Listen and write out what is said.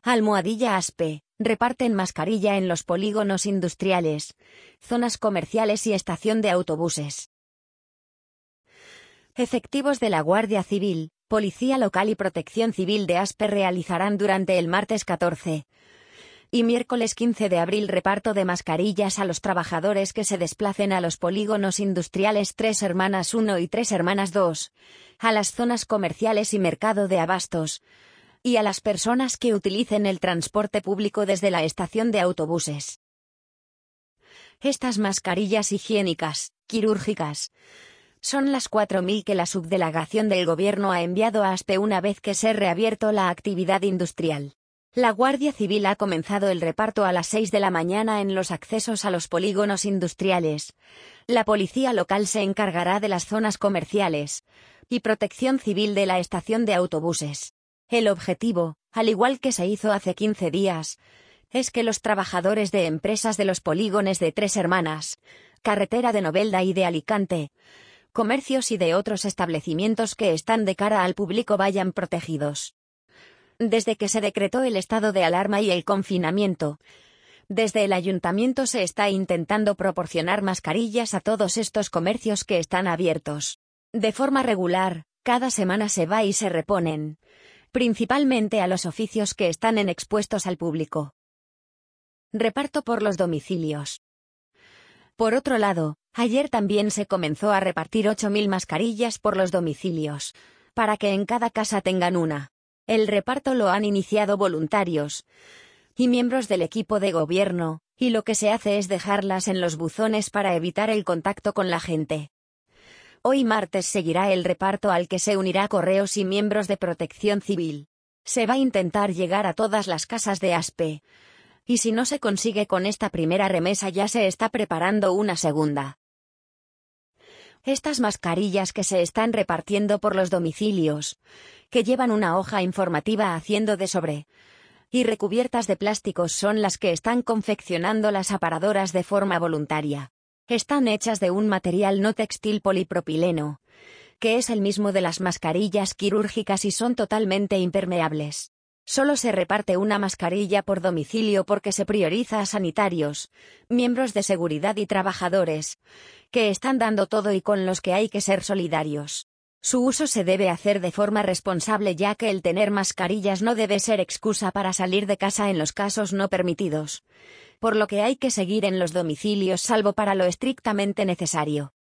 Almohadilla ASPE, reparten mascarilla en los polígonos industriales, zonas comerciales y estación de autobuses. Efectivos de la Guardia Civil, Policía Local y Protección Civil de ASPE realizarán durante el martes 14 y miércoles 15 de abril reparto de mascarillas a los trabajadores que se desplacen a los polígonos industriales Tres Hermanas 1 y Tres Hermanas 2, a las zonas comerciales y mercado de abastos, y a las personas que utilicen el transporte público desde la estación de autobuses. Estas mascarillas higiénicas, quirúrgicas, son las 4.000 que la subdelegación del Gobierno ha enviado a ASPE una vez que se ha reabierto la actividad industrial. La Guardia Civil ha comenzado el reparto a las 6 de la mañana en los accesos a los polígonos industriales. La Policía Local se encargará de las zonas comerciales y Protección Civil de la estación de autobuses. El objetivo, al igual que se hizo hace 15 días, es que los trabajadores de empresas de los polígonos de Tres Hermanas, carretera de Novelda y de Alicante, comercios y de otros establecimientos que están de cara al público vayan protegidos. Desde que se decretó el estado de alarma y el confinamiento, desde el ayuntamiento se está intentando proporcionar mascarillas a todos estos comercios que están abiertos. De forma regular, cada semana se va y se reponen, principalmente a los oficios que están expuestos al público. Reparto por los domicilios. Por otro lado, ayer también se comenzó a repartir 8.000 mascarillas por los domicilios, para que en cada casa tengan una. El reparto lo han iniciado voluntarios y miembros del equipo de gobierno, y lo que se hace es dejarlas en los buzones para evitar el contacto con la gente. Hoy martes seguirá el reparto al que se unirá Correos y miembros de Protección Civil. Se va a intentar llegar a todas las casas de ASPE, y si no se consigue con esta primera remesa ya se está preparando una segunda. Estas mascarillas que se están repartiendo por los domicilios, que llevan una hoja informativa haciendo de sobre y recubiertas de plásticos, son las que están confeccionando las aparadoras de forma voluntaria. Están hechas de un material no textil polipropileno, que es el mismo de las mascarillas quirúrgicas y son totalmente impermeables. Solo se reparte una mascarilla por domicilio porque se prioriza a sanitarios, miembros de seguridad y trabajadores, que están dando todo y con los que hay que ser solidarios. Su uso se debe hacer de forma responsable, ya que el tener mascarillas no debe ser excusa para salir de casa en los casos no permitidos, por lo que hay que seguir en los domicilios salvo para lo estrictamente necesario.